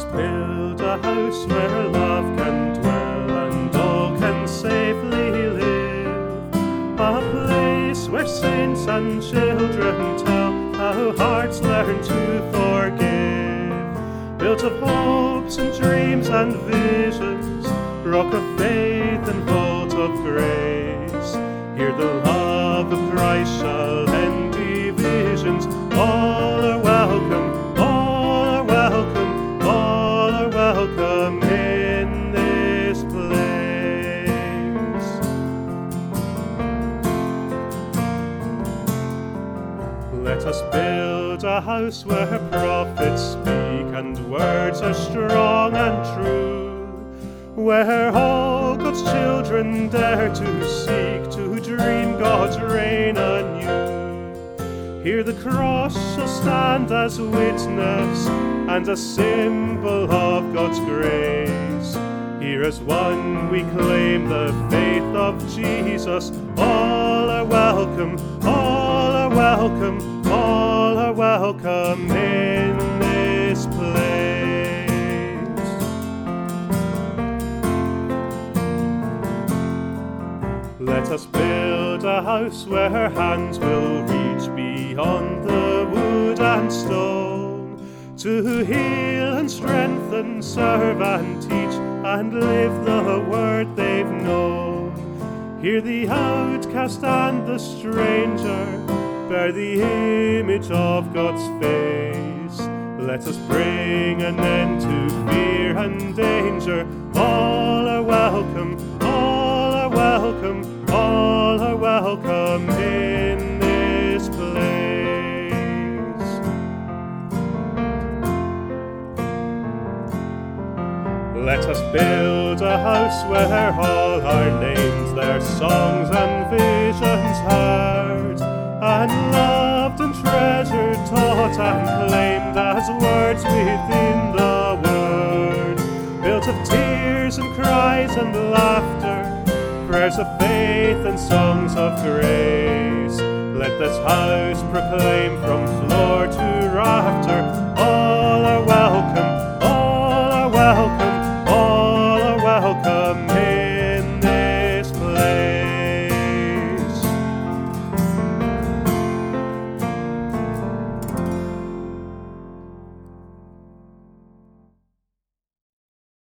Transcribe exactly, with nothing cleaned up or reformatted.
build a house where love can dwell and all can safely live, a place where saints and children tell how hearts learn to forgive, built of hopes and dreams and visions, rock of faith and vault of grace. Here the love of Christ shall end divisions. All are welcome, all are welcome, all are welcome in this place. Let us build a house where prophets speak and words are strong and true, where all God's children dare to seek to dream God's reign anew. Here the cross shall stand as witness and a symbol of God's grace. Here as one we claim the faith of Jesus. All are welcome, all are welcome, all are welcome in this place. Let us build a house where hands will reach beyond the wood and stone, to heal and strengthen, serve and teach, and live the word they've known. Here the outcast and the stranger bear the image of God's face. Let us bring an end to fear and danger. All are welcome, all are welcome, all are welcome in this place. Let us build a house where all are named, their songs and visions heard, and loved and treasured, taught and claimed as words within the word, built of tears and cries and laughter, prayers of faith and songs of grace. Let this house proclaim from floor to rafter, all are welcome, all are welcome,